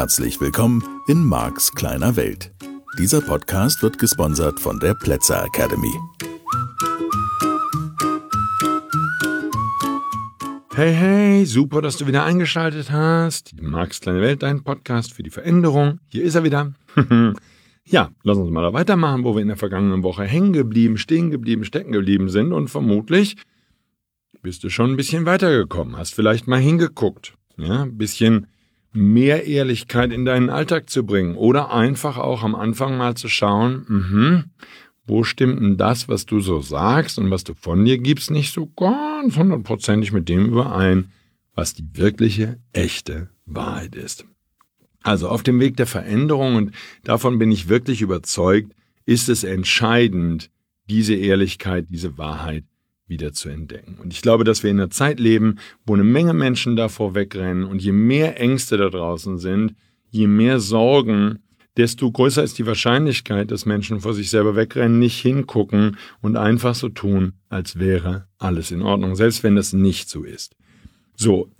Herzlich willkommen in Marks kleiner Welt. Dieser Podcast wird gesponsert von der Plätzer Academy. Hey, super, dass du wieder eingeschaltet hast. Marks kleine Welt, dein Podcast für die Veränderung. Hier ist er wieder. Ja, lass uns mal da weitermachen, wo wir in der vergangenen Woche hängen geblieben, stehen geblieben, stecken geblieben sind. Und vermutlich bist du schon ein bisschen weitergekommen, hast vielleicht mal hingeguckt, ja, ein bisschen mehr Ehrlichkeit in deinen Alltag zu bringen oder einfach auch am Anfang mal zu schauen, wo stimmt denn das, was du so sagst und was du von dir gibst, nicht so ganz 100%ig mit dem überein, was die wirkliche, echte Wahrheit ist. Also auf dem Weg der Veränderung, und davon bin ich wirklich überzeugt, ist es entscheidend, diese Ehrlichkeit, diese Wahrheit wieder zu entdecken. Und ich glaube, dass wir in einer Zeit leben, wo eine Menge Menschen davor wegrennen, und je mehr Ängste da draußen sind, je mehr Sorgen, desto größer ist die Wahrscheinlichkeit, dass Menschen vor sich selber wegrennen, nicht hingucken und einfach so tun, als wäre alles in Ordnung, selbst wenn das nicht so ist. So,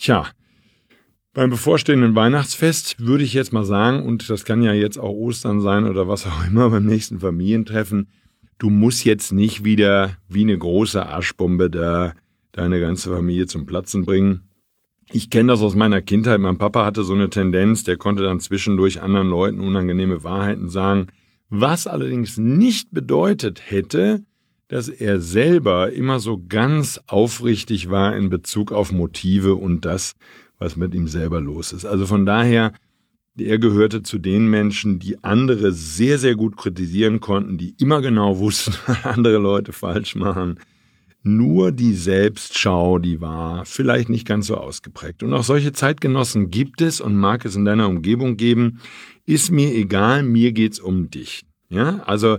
beim bevorstehenden Weihnachtsfest würde ich jetzt mal sagen, und das kann ja jetzt auch Ostern sein oder was auch immer, beim nächsten Familientreffen, du musst jetzt nicht wieder wie eine große Arschbombe da deine ganze Familie zum Platzen bringen. Ich kenne das aus meiner Kindheit. Mein Papa hatte so eine Tendenz, der konnte dann zwischendurch anderen Leuten unangenehme Wahrheiten sagen, was allerdings nicht bedeutet hätte, dass er selber immer so ganz aufrichtig war in Bezug auf Motive und das, was mit ihm selber los ist. Also von daher, er gehörte zu den Menschen, die andere sehr, sehr gut kritisieren konnten, die immer genau wussten, was andere Leute falsch machen. Nur die Selbstschau, die war vielleicht nicht ganz so ausgeprägt. Und auch solche Zeitgenossen gibt es und mag es in deiner Umgebung geben. Ist mir egal, mir geht's um dich. Ja, also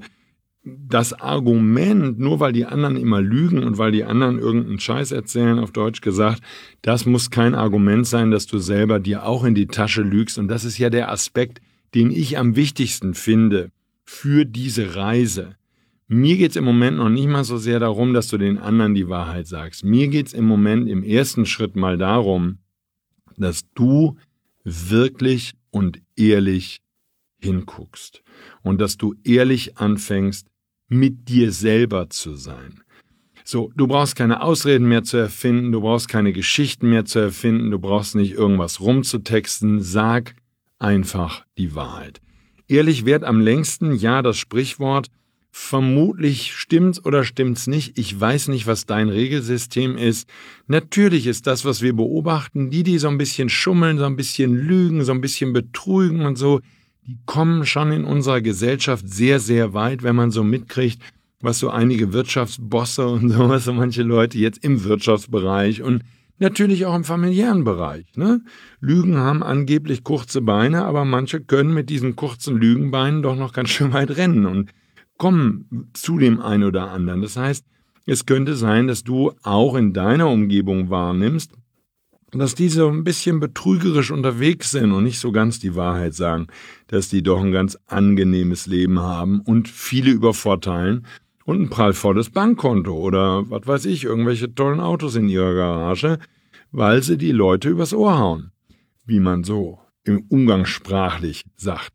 das Argument, nur weil die anderen immer lügen und weil die anderen irgendeinen Scheiß erzählen, auf Deutsch gesagt, das muss kein Argument sein, dass du selber dir auch in die Tasche lügst. Und das ist ja der Aspekt, den ich am wichtigsten finde für diese Reise. Mir geht's im Moment noch nicht mal so sehr darum, dass du den anderen die Wahrheit sagst. Mir geht's im Moment im ersten Schritt mal darum, dass du wirklich und ehrlich hinguckst und dass du ehrlich anfängst, mit dir selber zu sein. So, du brauchst keine Ausreden mehr zu erfinden, du brauchst keine Geschichten mehr zu erfinden, du brauchst nicht irgendwas rumzutexten, sag einfach die Wahrheit. Ehrlich währt am längsten, ja, das Sprichwort. Vermutlich stimmt's oder stimmt's nicht. Ich weiß nicht, was dein Regelsystem ist. Natürlich ist das, was wir beobachten, die so ein bisschen schummeln, so ein bisschen lügen, so ein bisschen betrügen und so, die kommen schon in unserer Gesellschaft sehr, sehr weit, wenn man so mitkriegt, was so einige Wirtschaftsbosse und sowas, so manche Leute jetzt im Wirtschaftsbereich und natürlich auch im familiären Bereich, ne? Lügen haben angeblich kurze Beine, aber manche können mit diesen kurzen Lügenbeinen doch noch ganz schön weit rennen und kommen zu dem einen oder anderen. Das heißt, es könnte sein, dass du auch in deiner Umgebung wahrnimmst, dass die so ein bisschen betrügerisch unterwegs sind und nicht so ganz die Wahrheit sagen, dass die doch ein ganz angenehmes Leben haben und viele übervorteilen und ein prallvolles Bankkonto oder was weiß ich, irgendwelche tollen Autos in ihrer Garage, weil sie die Leute übers Ohr hauen, wie man so umgangssprachlich sagt.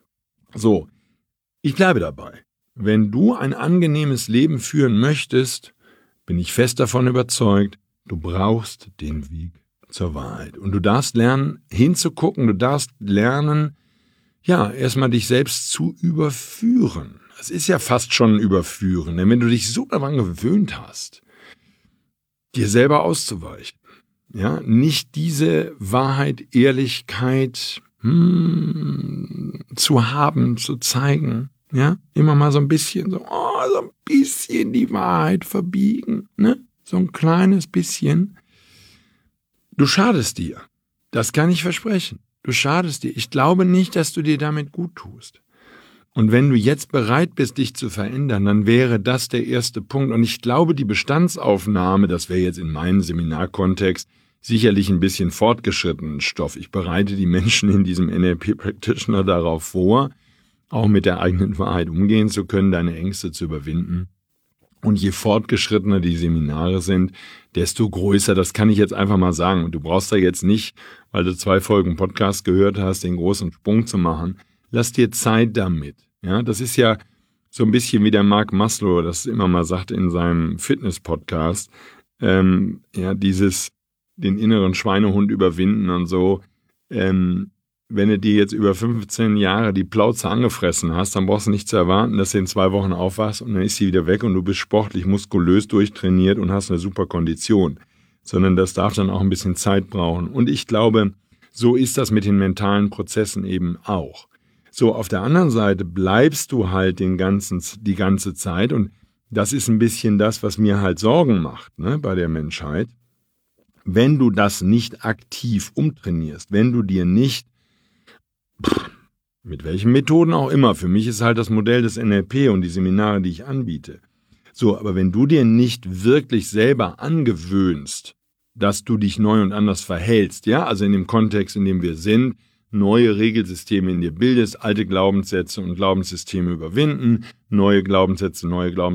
So, ich bleibe dabei. Wenn du ein angenehmes Leben führen möchtest, bin ich fest davon überzeugt, du brauchst den Weg zur Wahrheit. Und du darfst lernen, hinzugucken, du darfst lernen, erstmal dich selbst zu überführen. Das ist ja fast schon ein Überführen, denn wenn du dich so daran gewöhnt hast, dir selber auszuweichen, nicht diese Wahrheit, Ehrlichkeit zu haben, zu zeigen, immer mal so ein bisschen, so ein bisschen die Wahrheit verbiegen, ne? So ein kleines bisschen. Du schadest dir. Das kann ich versprechen. Du schadest dir. Ich glaube nicht, dass du dir damit gut tust. Und wenn du jetzt bereit bist, dich zu verändern, dann wäre das der erste Punkt. Und ich glaube, die Bestandsaufnahme, das wäre jetzt in meinem Seminarkontext sicherlich ein bisschen fortgeschrittenen Stoff. Ich bereite die Menschen in diesem NLP Practitioner darauf vor, auch mit der eigenen Wahrheit umgehen zu können, deine Ängste zu überwinden. Und je fortgeschrittener die Seminare sind, desto größer, das kann ich jetzt einfach mal sagen. Und du brauchst da jetzt nicht, weil du 2 Folgen Podcast gehört hast, den großen Sprung zu machen. Lass dir Zeit damit. Ja, das ist ja so ein bisschen wie der Mark Maslow das immer mal sagt in seinem Fitness-Podcast. Den inneren Schweinehund überwinden und so. Wenn du dir jetzt über 15 Jahre die Plauze angefressen hast, dann brauchst du nicht zu erwarten, dass du in 2 Wochen aufwachst und dann ist sie wieder weg und du bist sportlich, muskulös durchtrainiert und hast eine super Kondition. Sondern das darf dann auch ein bisschen Zeit brauchen. Und ich glaube, so ist das mit den mentalen Prozessen eben auch. So, auf der anderen Seite bleibst du halt die ganze Zeit und das ist ein bisschen das, was mir halt Sorgen macht, ne, bei der Menschheit. Wenn du das nicht aktiv umtrainierst, wenn du dir nicht mit welchen Methoden auch immer. Für mich ist halt das Modell des NLP und die Seminare, die ich anbiete. So, aber wenn du dir nicht wirklich selber angewöhnst, dass du dich neu und anders verhältst, ja, also in dem Kontext, in dem wir sind, neue Regelsysteme in dir bildest, alte Glaubenssätze und Glaubenssysteme überwinden, neue Glaubenssysteme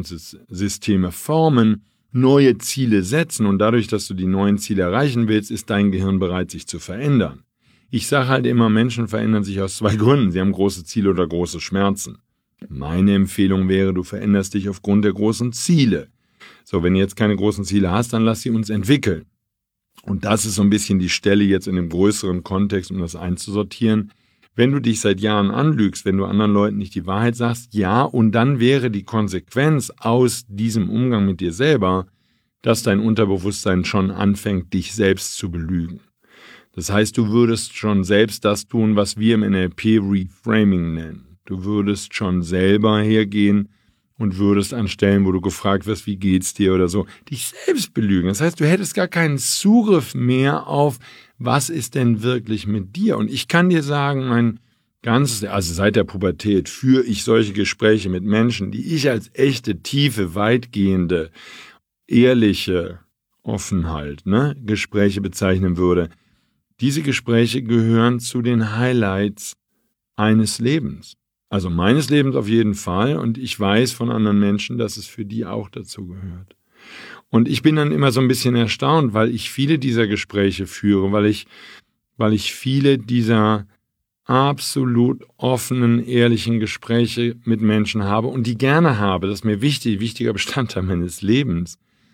formen, neue Ziele setzen und dadurch, dass du die neuen Ziele erreichen willst, ist dein Gehirn bereit, sich zu verändern. Ich sage halt immer, Menschen verändern sich aus 2 Gründen. Sie haben große Ziele oder große Schmerzen. Meine Empfehlung wäre, du veränderst dich aufgrund der großen Ziele. So, wenn du jetzt keine großen Ziele hast, dann lass sie uns entwickeln. Und das ist so ein bisschen die Stelle jetzt in dem größeren Kontext, um das einzusortieren. Wenn du dich seit Jahren anlügst, wenn du anderen Leuten nicht die Wahrheit sagst, ja, und dann wäre die Konsequenz aus diesem Umgang mit dir selber, dass dein Unterbewusstsein schon anfängt, dich selbst zu belügen. Das heißt, du würdest schon selbst das tun, was wir im NLP Reframing nennen. Du würdest schon selber hergehen und würdest an Stellen, wo du gefragt wirst, wie geht's dir oder so, dich selbst belügen. Das heißt, du hättest gar keinen Zugriff mehr auf, was ist denn wirklich mit dir? Und ich kann dir sagen, seit der Pubertät führe ich solche Gespräche mit Menschen, die ich als echte, tiefe, weitgehende, ehrliche Offenheit, Gespräche bezeichnen würde. Diese Gespräche gehören zu den Highlights eines Lebens. Also meines Lebens auf jeden Fall. Und ich weiß von anderen Menschen, dass es für die auch dazu gehört. Und ich bin dann immer so ein bisschen erstaunt, weil ich viele dieser Gespräche führe, weil ich viele dieser absolut offenen, ehrlichen Gespräche mit Menschen habe und die gerne habe. Das ist mir wichtiger Bestandteil meines Lebens.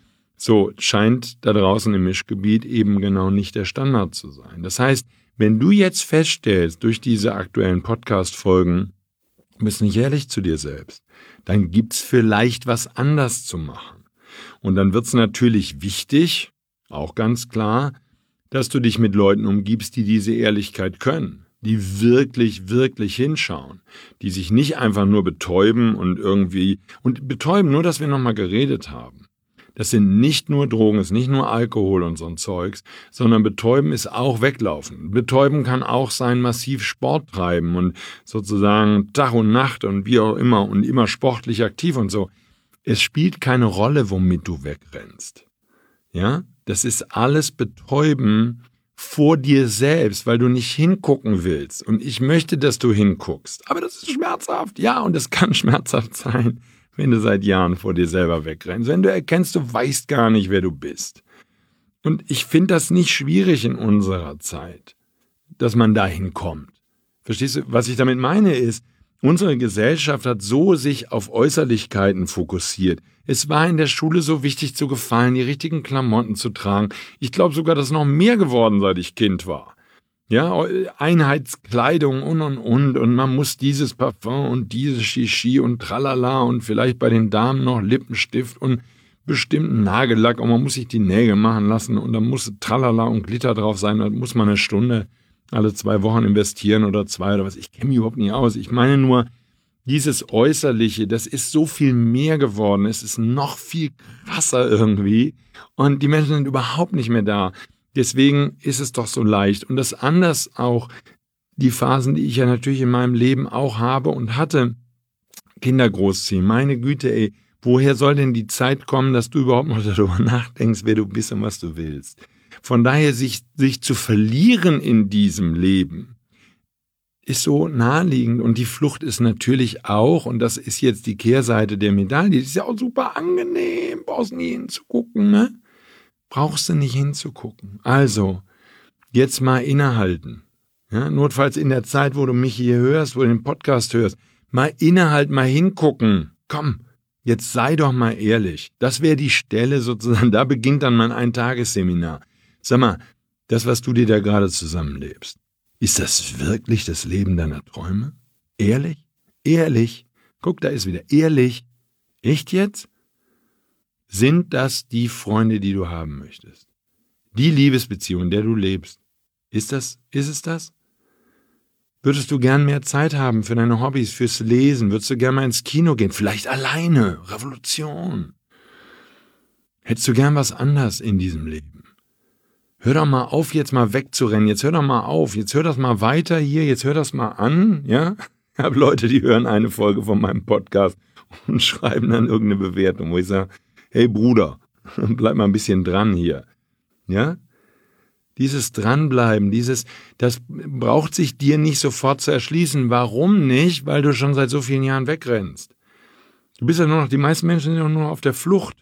So scheint da draußen im Mischgebiet eben genau nicht der Standard zu sein. Das heißt, wenn du jetzt feststellst, durch diese aktuellen Podcast-Folgen, du bist nicht ehrlich zu dir selbst, dann gibt's vielleicht was anders zu machen. Und dann wird's natürlich wichtig, auch ganz klar, dass du dich mit Leuten umgibst, die diese Ehrlichkeit können, die wirklich, wirklich hinschauen, die sich nicht einfach nur betäuben und betäuben, nur dass wir nochmal geredet haben. Das sind nicht nur Drogen, ist nicht nur Alkohol und so ein Zeugs, sondern betäuben ist auch weglaufen. Betäuben kann auch sein, massiv Sport treiben und sozusagen Tag und Nacht und wie auch immer und immer sportlich aktiv und so. Es spielt keine Rolle, womit du wegrennst. Ja, das ist alles Betäuben vor dir selbst, weil du nicht hingucken willst. Und ich möchte, dass du hinguckst. Aber das ist schmerzhaft. Ja, und es kann schmerzhaft sein, wenn du seit Jahren vor dir selber wegrennst, wenn du erkennst, du weißt gar nicht, wer du bist. Und ich finde das nicht schwierig in unserer Zeit, dass man dahin kommt. Verstehst du, was ich damit meine ist, unsere Gesellschaft hat so sich auf Äußerlichkeiten fokussiert. Es war in der Schule so wichtig zu gefallen, die richtigen Klamotten zu tragen. Ich glaube sogar, das ist noch mehr geworden, seit ich Kind war. Ja, Einheitskleidung und man muss dieses Parfum und dieses Shishi und tralala und vielleicht bei den Damen noch Lippenstift und bestimmten Nagellack und man muss sich die Nägel machen lassen und dann muss tralala und Glitter drauf sein, dann muss man eine Stunde alle 2 Wochen investieren oder 2 oder was. Ich kenne mich überhaupt nicht aus. Ich meine nur, dieses Äußerliche, das ist so viel mehr geworden. Es ist noch viel krasser irgendwie und die Menschen sind überhaupt nicht mehr da. Deswegen ist es doch so leicht. Und das anders auch, die Phasen, die ich ja natürlich in meinem Leben auch habe und hatte, Kinder großziehen. Meine Güte, ey, woher soll denn die Zeit kommen, dass du überhaupt noch darüber nachdenkst, wer du bist und was du willst? Von daher, sich zu verlieren in diesem Leben, ist so naheliegend und die Flucht ist natürlich auch, und das ist jetzt die Kehrseite der Medaille, die ist ja auch super angenehm, brauchst nie hinzugucken, ne? Brauchst du nicht hinzugucken. Also, jetzt mal innehalten. Ja, notfalls in der Zeit, wo du mich hier hörst, wo du den Podcast hörst, mal innehalten, mal hingucken. Komm, jetzt sei doch mal ehrlich. Das wäre die Stelle sozusagen, da beginnt dann mein Eintagesseminar. Sag mal, das, was du dir da gerade zusammenlebst, ist das wirklich das Leben deiner Träume? Ehrlich? Ehrlich? Guck, da ist wieder ehrlich. Echt jetzt? Sind das die Freunde, die du haben möchtest? Die Liebesbeziehung, in der du lebst? Ist es das? Würdest du gern mehr Zeit haben für deine Hobbys, fürs Lesen? Würdest du gern mal ins Kino gehen? Vielleicht alleine? Revolution. Hättest du gern was anderes in diesem Leben? Hör doch mal auf, jetzt mal wegzurennen. Jetzt hör doch mal auf. Jetzt hör das mal weiter hier. Jetzt hör das mal an. Ja? Ich habe Leute, die hören eine Folge von meinem Podcast und schreiben dann irgendeine Bewertung, wo ich sage, hey Bruder, bleib mal ein bisschen dran hier. Ja? Dieses Dranbleiben, das braucht sich dir nicht sofort zu erschließen. Warum nicht? Weil du schon seit so vielen Jahren wegrennst. Du bist ja nur noch, die meisten Menschen sind ja nur noch auf der Flucht.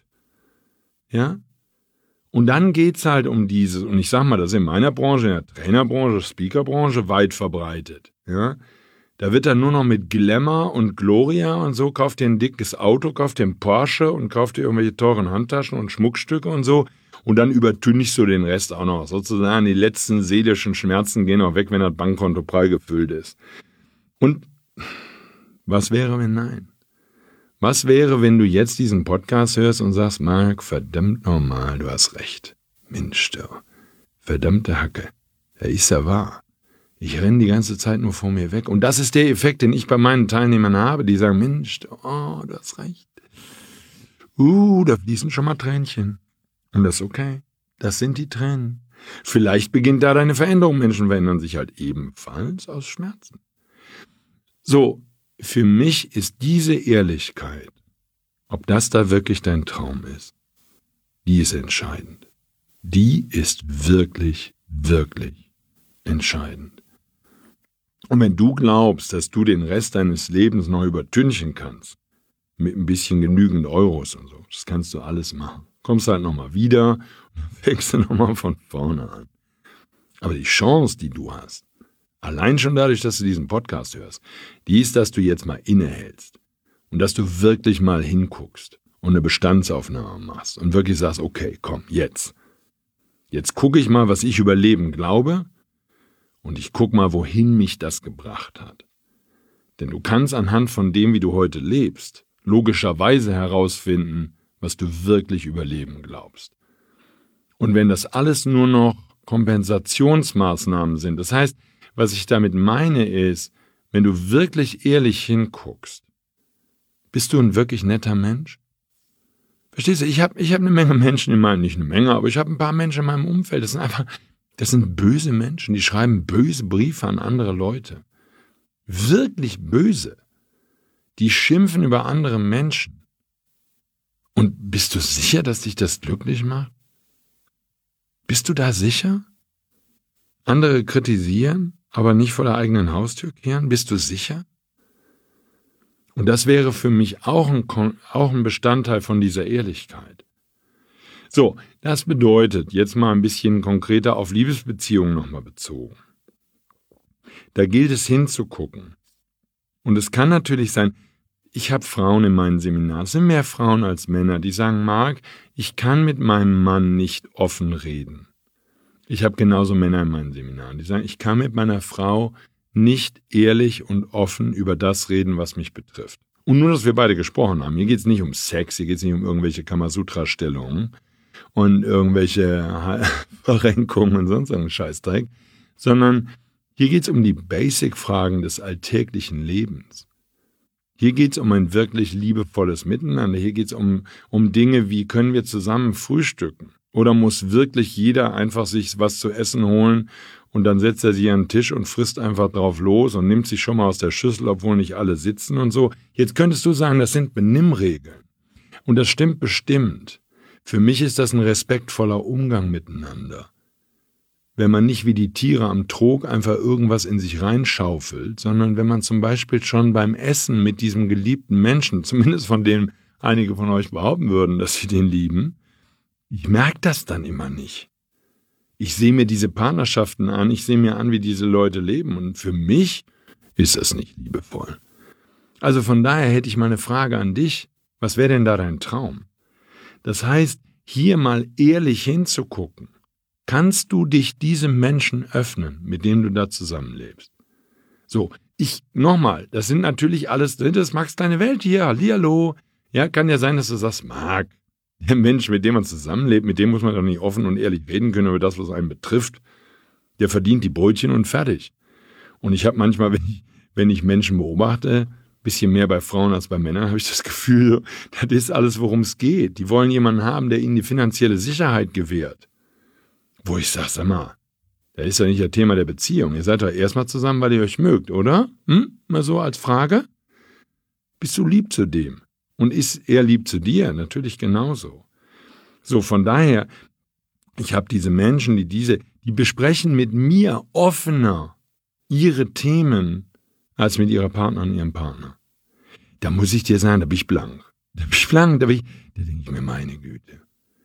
Ja? Und dann geht's halt um dieses, und ich sag mal, das ist in meiner Branche, in der Trainerbranche, Speakerbranche weit verbreitet. Ja? Da wird dann nur noch mit Glamour und Gloria und so, kauft dir ein dickes Auto, kauft dir einen Porsche und kauft dir irgendwelche teuren Handtaschen und Schmuckstücke und so. Und dann übertünchst du den Rest auch noch. Sozusagen die letzten seelischen Schmerzen gehen auch weg, wenn das Bankkonto prall gefüllt ist. Und was wäre, wenn nein? Was wäre, wenn du jetzt diesen Podcast hörst und sagst, Marc, verdammt normal, du hast recht. Mensch, du, verdammte Hacke, da ist ja wahr. Ich renne die ganze Zeit nur vor mir weg. Und das ist der Effekt, den ich bei meinen Teilnehmern habe, die sagen, Mensch, du hast recht. Da fließen schon mal Tränchen. Und das ist okay. Das sind die Tränen. Vielleicht beginnt da deine Veränderung. Menschen verändern sich halt ebenfalls aus Schmerzen. So, für mich ist diese Ehrlichkeit, ob das da wirklich dein Traum ist, die ist entscheidend. Die ist wirklich, wirklich entscheidend. Und wenn du glaubst, dass du den Rest deines Lebens noch übertünchen kannst, mit ein bisschen genügend Euros und so, das kannst du alles machen. Kommst halt nochmal wieder und fängst du nochmal von vorne an. Aber die Chance, die du hast, allein schon dadurch, dass du diesen Podcast hörst, die ist, dass du jetzt mal innehältst und dass du wirklich mal hinguckst und eine Bestandsaufnahme machst und wirklich sagst, okay, komm, jetzt gucke ich mal, was ich über Leben glaube und ich gucke mal, wohin mich das gebracht hat. Denn du kannst anhand von dem, wie du heute lebst, logischerweise herausfinden, was du wirklich über Leben glaubst. Und wenn das alles nur noch Kompensationsmaßnahmen sind, das heißt, was ich damit meine ist, wenn du wirklich ehrlich hinguckst, bist du ein wirklich netter Mensch? Verstehst du, ich hab eine Menge Menschen in meinem, nicht eine Menge, aber ich habe ein paar Menschen in meinem Umfeld, das sind böse Menschen, die schreiben böse Briefe an andere Leute. Wirklich böse. Die schimpfen über andere Menschen. Und bist du sicher, dass dich das glücklich macht? Bist du da sicher? Andere kritisieren, aber nicht vor der eigenen Haustür kehren? Bist du sicher? Und das wäre für mich auch ein Bestandteil von dieser Ehrlichkeit. So, das bedeutet, jetzt mal ein bisschen konkreter auf Liebesbeziehungen nochmal bezogen. Da gilt es hinzugucken. Und es kann natürlich sein, ich habe Frauen in meinen Seminaren, es sind mehr Frauen als Männer, die sagen, Marc, ich kann mit meinem Mann nicht offen reden. Ich habe genauso Männer in meinen Seminaren, die sagen, ich kann mit meiner Frau nicht ehrlich und offen über das reden, was mich betrifft. Und nur, dass wir beide gesprochen haben. Hier geht es nicht um Sex, hier geht es nicht um irgendwelche Kamasutra-Stellungen und irgendwelche Verrenkungen und sonst irgendeinen Scheißdreck, sondern hier geht es um die Basic-Fragen des alltäglichen Lebens. Hier geht es um ein wirklich liebevolles Miteinander. Hier geht es um Dinge wie, können wir zusammen frühstücken? Oder muss wirklich jeder einfach sich was zu essen holen und dann setzt er sich an den Tisch und frisst einfach drauf los und nimmt sich schon mal aus der Schüssel, obwohl nicht alle sitzen und so. Jetzt könntest du sagen, das sind Benimmregeln. Und das stimmt bestimmt. Für mich ist das ein respektvoller Umgang miteinander. wenn man nicht wie die Tiere am Trog einfach irgendwas in sich reinschaufelt, sondern wenn man zum Beispiel schon beim Essen mit diesem geliebten Menschen, zumindest von dem einige von euch behaupten würden, dass sie den lieben, ich merke das dann immer nicht. Ich sehe mir diese Partnerschaften an, ich sehe mir an, wie diese Leute leben und für mich ist das nicht liebevoll. Also von daher hätte ich mal eine Frage an dich. Was wäre denn da dein Traum? Das heißt, hier mal ehrlich hinzugucken. Kannst du dich diesem Menschen öffnen, mit dem du da zusammenlebst? So, nochmal, das sind natürlich alles, das Max Kleine Welt hier, hallihallo. Ja, kann ja sein, dass du sagst, Marc, der Mensch, mit dem man zusammenlebt, mit dem muss man doch nicht offen und ehrlich reden können über das, was einen betrifft. Der verdient die Brötchen und fertig. Und ich habe manchmal, wenn ich Menschen beobachte, ein bisschen mehr bei Frauen als bei Männern, habe ich das Gefühl, das ist alles, worum es geht. Die wollen jemanden haben, der ihnen die finanzielle Sicherheit gewährt. Wo ich sage, sag mal, das ist ja nicht das Thema der Beziehung. Ihr seid doch erstmal zusammen, weil ihr euch mögt, oder? Mal so als Frage. Bist du lieb zu dem? Und ist er lieb zu dir? Natürlich genauso. So, von daher, ich habe diese Menschen, die besprechen mit mir offener ihre Themen als mit ihrer Partnerin und ihrem Partner. Da muss ich dir sagen, da bin ich blank. Da denke ich mir, meine Güte.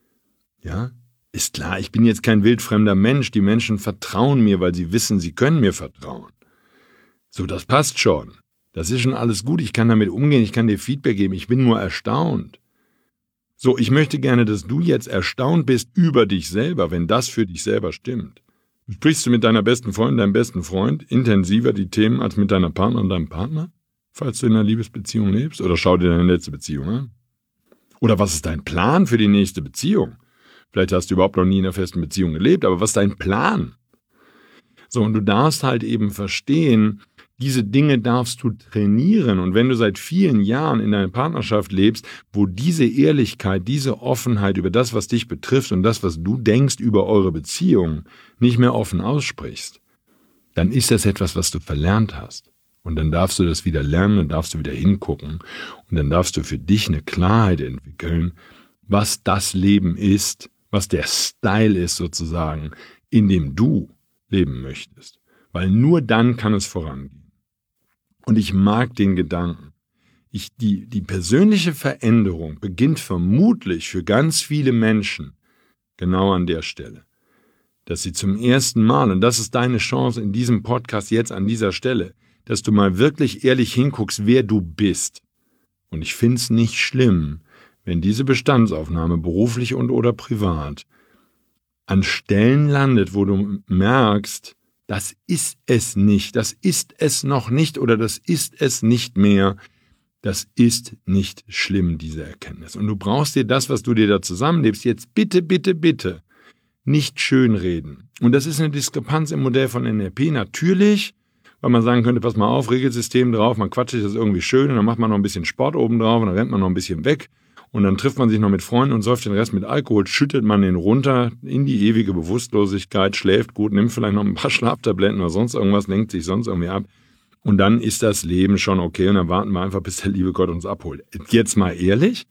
Ja, ist klar, ich bin jetzt kein wildfremder Mensch. Die Menschen vertrauen mir, weil sie wissen, sie können mir vertrauen. So, das passt schon. Das ist schon alles gut, ich kann damit umgehen, ich kann dir Feedback geben, ich bin nur erstaunt. So, ich möchte gerne, dass du jetzt erstaunt bist über dich selber, wenn das für dich selber stimmt. Sprichst du mit deiner besten Freundin, deinem besten Freund intensiver die Themen als mit deiner Partnerin und deinem Partner, falls du in einer Liebesbeziehung lebst? Oder schau dir deine letzte Beziehung an? Oder was ist dein Plan für die nächste Beziehung? Vielleicht hast du überhaupt noch nie in einer festen Beziehung gelebt, aber was ist dein Plan? So, und du darfst halt eben verstehen, diese Dinge darfst du trainieren. Und wenn du seit vielen Jahren in einer Partnerschaft lebst, wo diese Ehrlichkeit, diese Offenheit über das, was dich betrifft und das, was du denkst über eure Beziehung, nicht mehr offen aussprichst, dann ist das etwas, was du verlernt hast. Und dann darfst du das wieder lernen, dann darfst du wieder hingucken und dann darfst du für dich eine Klarheit entwickeln, was das Leben ist, was der Style ist sozusagen, in dem du leben möchtest. Weil nur dann kann es vorangehen. Und ich mag den Gedanken. Die persönliche Veränderung beginnt vermutlich für ganz viele Menschen genau an der Stelle. Dass sie zum ersten Mal, und das ist deine Chance in diesem Podcast jetzt an dieser Stelle, dass du mal wirklich ehrlich hinguckst, wer du bist. Und ich finde es nicht schlimm, wenn diese Bestandsaufnahme, beruflich und oder privat, an Stellen landet, wo du merkst, das ist es nicht, das ist es noch nicht oder das ist es nicht mehr. Das ist nicht schlimm, diese Erkenntnis. Und du brauchst dir das, was du dir da zusammenlebst, jetzt bitte, bitte, bitte nicht schönreden. Und das ist eine Diskrepanz im Modell von NLP, natürlich, weil man sagen könnte, pass mal auf, Regelsystem drauf, man quatscht sich das irgendwie schön und dann macht man noch ein bisschen Sport oben drauf und dann rennt man noch ein bisschen weg. Und dann trifft man sich noch mit Freunden und säuft den Rest mit Alkohol, schüttet man den runter in die ewige Bewusstlosigkeit, schläft gut, nimmt vielleicht noch ein paar Schlaftabletten oder sonst irgendwas, lenkt sich sonst irgendwie ab. Und dann ist das Leben schon okay und dann warten wir einfach, bis der liebe Gott uns abholt. Jetzt mal ehrlich,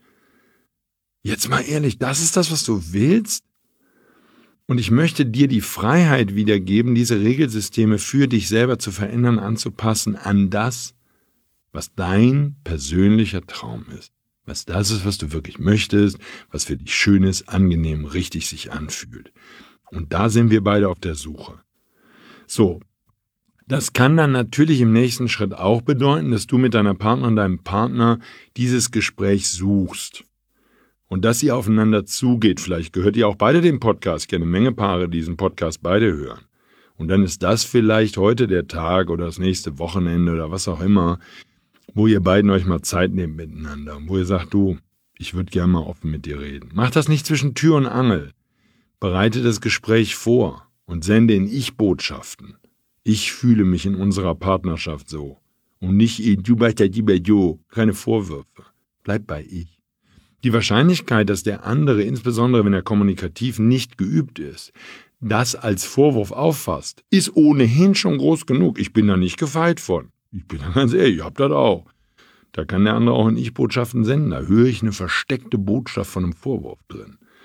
das ist das, was du willst? Und ich möchte dir die Freiheit wiedergeben, diese Regelsysteme für dich selber zu verändern, anzupassen an das, was dein persönlicher Traum ist. Was das ist, was du wirklich möchtest, was für dich schön ist, angenehm, richtig sich anfühlt. Und da sind wir beide auf der Suche. So, das kann dann natürlich im nächsten Schritt auch bedeuten, dass du mit deiner Partnerin, deinem Partner dieses Gespräch suchst. Und dass ihr aufeinander zugeht. Vielleicht gehört ihr auch beide den Podcast. Ich kenne eine Menge Paare, die diesen Podcast beide hören. Und dann ist das vielleicht heute der Tag oder das nächste Wochenende oder was auch immer, wo ihr beiden euch mal Zeit nehmt miteinander und wo ihr sagt, du, ich würde gerne mal offen mit dir reden. Macht das nicht zwischen Tür und Angel. Bereite das Gespräch vor und sende in Ich-Botschaften. Ich fühle mich in unserer Partnerschaft so. Und nicht du keine Vorwürfe. Bleib bei ich. Die Wahrscheinlichkeit, dass der andere, insbesondere wenn er kommunikativ nicht geübt ist, das als Vorwurf auffasst, ist ohnehin schon groß genug. Ich bin da nicht gefeit von. Ich bin da ganz ehrlich, ich hab das auch. Da kann der andere auch in Ich-Botschaften senden. Da höre ich eine versteckte Botschaft von einem Vorwurf drin.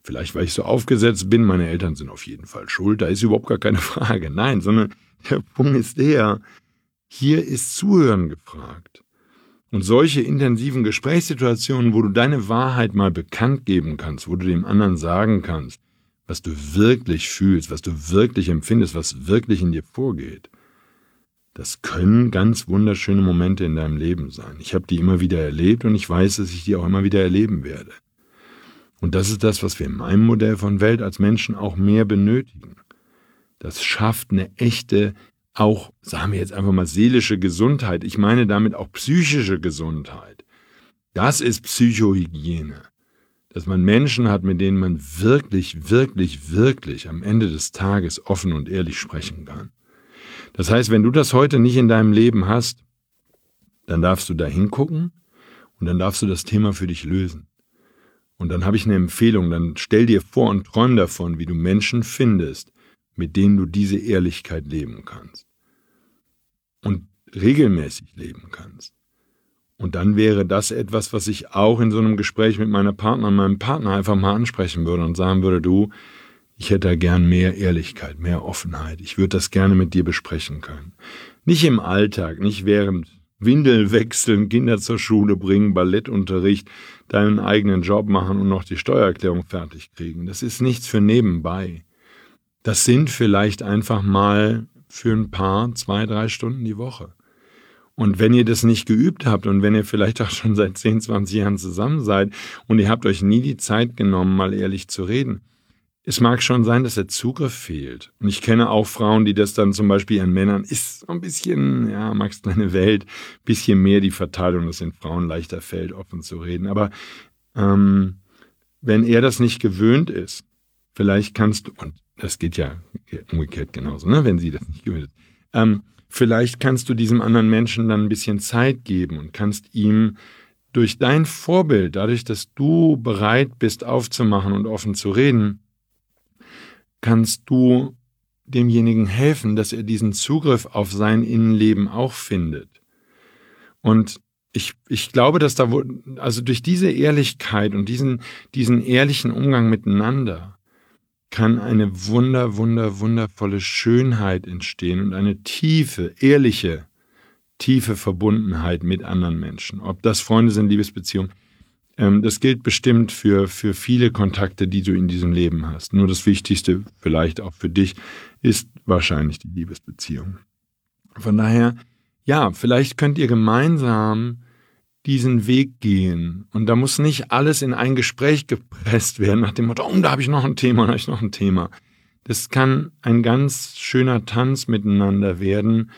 Vielleicht, weil ich so aufgesetzt bin, meine Eltern sind auf jeden Fall schuld, da ist überhaupt gar keine Frage. Nein, sondern der Punkt ist hier ist Zuhören gefragt. Und solche intensiven Gesprächssituationen, wo du deine Wahrheit mal bekannt geben kannst, wo du dem anderen sagen kannst, was du wirklich fühlst, was du wirklich empfindest, was wirklich in dir vorgeht, das können ganz wunderschöne Momente in deinem Leben sein. Ich habe die immer wieder erlebt und ich weiß, dass ich die auch immer wieder erleben werde. Und das ist das, was wir in meinem Modell von Welt als Menschen auch mehr benötigen. Das schafft eine echte, auch, sagen wir jetzt einfach mal, seelische Gesundheit. Ich meine damit auch psychische Gesundheit. Das ist Psychohygiene. Dass man Menschen hat, mit denen man wirklich, wirklich, wirklich am Ende des Tages offen und ehrlich sprechen kann. Das heißt, wenn du das heute nicht in deinem Leben hast, dann darfst du da hingucken und dann darfst du das Thema für dich lösen. Und dann habe ich eine Empfehlung, dann stell dir vor und träum davon, wie du Menschen findest, mit denen du diese Ehrlichkeit leben kannst. Und regelmäßig leben kannst. Und dann wäre das etwas, was ich auch in so einem Gespräch mit meinem Partner einfach mal ansprechen würde und sagen würde, du, ich hätte da gern mehr Ehrlichkeit, mehr Offenheit. Ich würde das gerne mit dir besprechen können. Nicht im Alltag, nicht während Windeln wechseln, Kinder zur Schule bringen, Ballettunterricht, deinen eigenen Job machen und noch die Steuererklärung fertig kriegen. Das ist nichts für nebenbei. Das sind vielleicht einfach mal für ein paar 2-3 Stunden die Woche. Und wenn ihr das nicht geübt habt und wenn ihr vielleicht auch schon seit 10, 20 Jahren zusammen seid und ihr habt euch nie die Zeit genommen, mal ehrlich zu reden, es mag schon sein, dass der Zugriff fehlt. Und ich kenne auch Frauen, die das dann zum Beispiel ihren Männern, ist so ein bisschen, ja, Max kleine Welt, bisschen mehr die Verteilung, dass den Frauen leichter fällt, offen zu reden. Aber wenn er das nicht gewöhnt ist, vielleicht kannst du, und das geht ja umgekehrt genauso, ne, wenn sie das nicht gewöhnt ist, vielleicht kannst du diesem anderen Menschen dann ein bisschen Zeit geben und kannst ihm durch dein Vorbild, dadurch, dass du bereit bist aufzumachen und offen zu reden, kannst du demjenigen helfen, dass er diesen Zugriff auf sein Innenleben auch findet. Und ich glaube, dass also durch diese Ehrlichkeit und diesen ehrlichen Umgang miteinander kann eine wundervolle Schönheit entstehen und eine tiefe, ehrliche, tiefe Verbundenheit mit anderen Menschen. Ob das Freunde sind, Liebesbeziehungen, das gilt bestimmt für viele Kontakte, die du in diesem Leben hast. Nur das Wichtigste, vielleicht auch für dich, ist wahrscheinlich die Liebesbeziehung. Von daher, ja, vielleicht könnt ihr gemeinsam diesen Weg gehen. Und da muss nicht alles in ein Gespräch gepresst werden, nach dem Motto, oh, da habe ich noch ein Thema, da habe ich noch ein Thema. Das kann ein ganz schöner Tanz miteinander werden,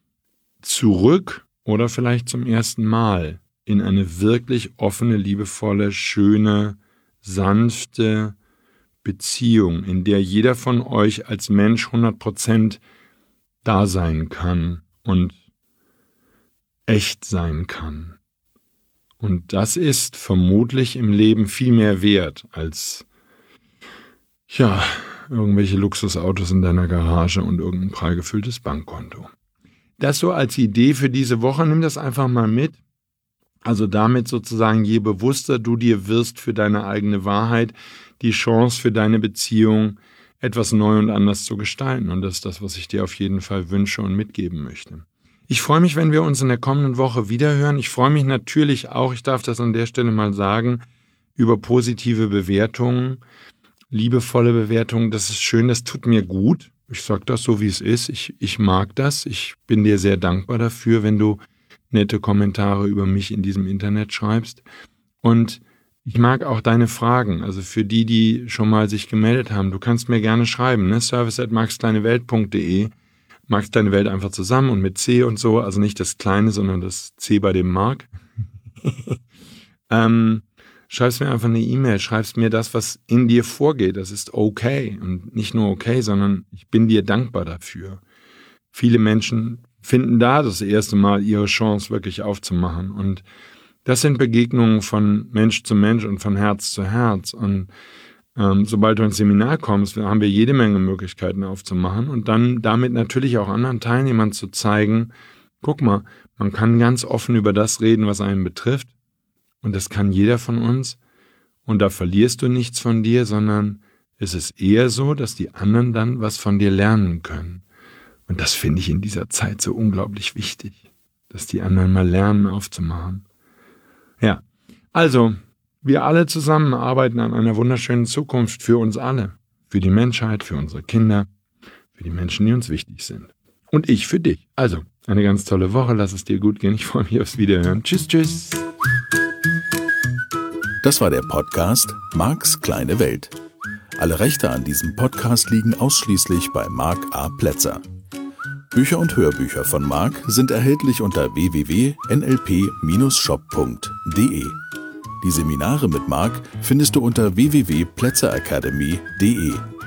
zurück oder vielleicht zum ersten Mal in eine wirklich offene, liebevolle, schöne, sanfte Beziehung, in der jeder von euch als Mensch 100% da sein kann und echt sein kann. Und das ist vermutlich im Leben viel mehr wert als, ja, irgendwelche Luxusautos in deiner Garage und irgendein prall gefülltes Bankkonto. Das so als Idee für diese Woche, nimm das einfach mal mit. Also damit sozusagen, je bewusster du dir wirst für deine eigene Wahrheit, die Chance für deine Beziehung, etwas neu und anders zu gestalten. Und das ist das, was ich dir auf jeden Fall wünsche und mitgeben möchte. Ich freue mich, wenn wir uns in der kommenden Woche wiederhören. Ich freue mich natürlich auch, ich darf das an der Stelle mal sagen, über positive Bewertungen, liebevolle Bewertungen. Das ist schön, das tut mir gut. Ich sage das so, wie es ist. Ich mag das. Ich bin dir sehr dankbar dafür, wenn du nette Kommentare über mich in diesem Internet schreibst. Und ich mag auch deine Fragen. Also für die schon mal sich gemeldet haben, du kannst mir gerne schreiben, ne? service@maxkleinewelt.de. Max Kleine Welt einfach zusammen und mit C und so, also nicht das Kleine, sondern das C bei dem Mark. Schreibst mir einfach eine E-Mail, schreibst mir das, was in dir vorgeht. Das ist okay. Und nicht nur okay, sondern ich bin dir dankbar dafür. Viele Menschen finden da das erste Mal ihre Chance wirklich aufzumachen. Und das sind Begegnungen von Mensch zu Mensch und von Herz zu Herz. Und sobald du ins Seminar kommst, haben wir jede Menge Möglichkeiten aufzumachen und dann damit natürlich auch anderen Teilnehmern zu zeigen, guck mal, man kann ganz offen über das reden, was einen betrifft. Und das kann jeder von uns. Und da verlierst du nichts von dir, sondern es ist eher so, dass die anderen dann was von dir lernen können. Und das finde ich in dieser Zeit so unglaublich wichtig, dass die anderen mal lernen aufzumachen. Ja, also wir alle zusammen arbeiten an einer wunderschönen Zukunft für uns alle, für die Menschheit, für unsere Kinder, für die Menschen, die uns wichtig sind. Und ich für dich. Also, eine ganz tolle Woche, lass es dir gut gehen. Ich freue mich aufs Wiederhören. Tschüss, tschüss. Das war der Podcast Marks kleine Welt. Alle Rechte an diesem Podcast liegen ausschließlich bei Mark A. Plätzer. Bücher und Hörbücher von Mark sind erhältlich unter www.nlp-shop.de. Die Seminare mit Mark findest du unter www.plätzeracademy.de.